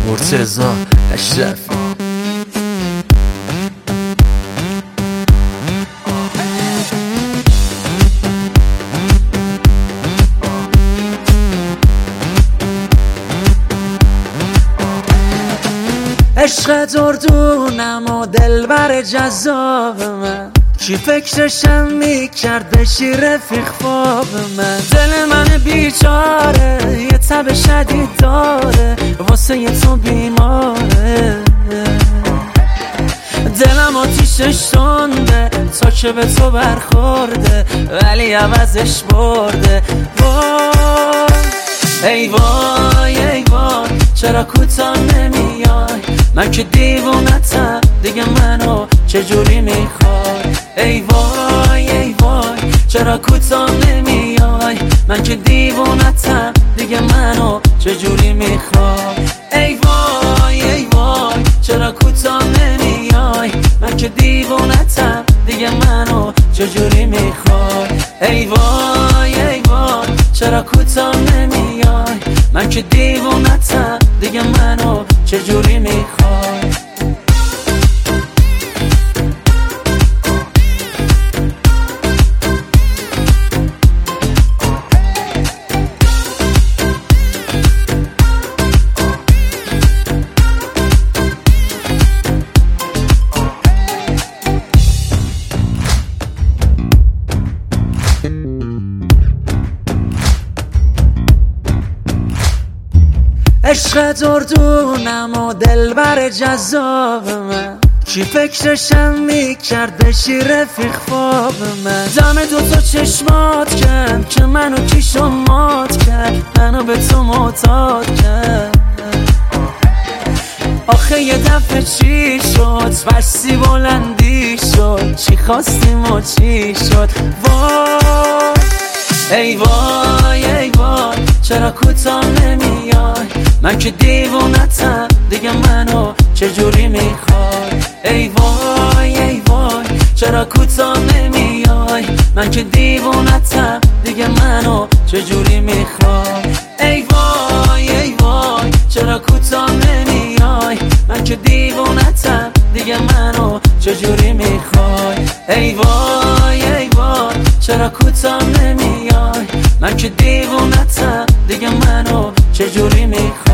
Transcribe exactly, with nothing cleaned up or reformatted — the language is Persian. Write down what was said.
مرتضی اشرفی. عشق دردونم و دلبر جذاب من، چی فکرشم میکرد بشی رفیق خواب من. دل من بیچاره یه تب شدید داره، واسه یه تو بیماره. دلم آتیشش شنده تا که به تو برخورده، ولی عوضش برده. وای ای وای ای وای چرا کوتاه نمیای، من که دیوونتم دیگه منو چجوری میخوای. ای وای ای وای چرا کوتاه نمیای، من که دیوونتم دیگه منو چجوری میخوای. ای وای ای وای چرا کوتاه نمیای، من که دیوونتم دیگه منو چجوری میخوای. ای وای ای وای چرا کوتاه نمیای، من که دیوونتم دیگه منو چجوری میخوای. عشق دردونم و دلبر جذاب من، چی فکرشم میکرد بشی رفیق خواب من. دم دوتا چشمات کرد که منو کیشو مات کرد، منو به تو معتاد کرد. آخه یه دفعه چی شد بستی بلندی شد، چی خواستیم و چی شد. وای ای وای ای وای چرا کوتاه نمیای، من که دیوونتم دیگه منو چجوری میخوای. ای وای ای وای چرا کوتاه نمیای، من که دیوونتم دیگه منو چجوری میخوای. ای وای ای وای چرا کوتاه نمیای، من که دیوونتم دیگه منو چجوری میخوای. ای وای ای وای چرا کوتاه نمیای، من که دیوونتم دیگه منو چجوری میخوای.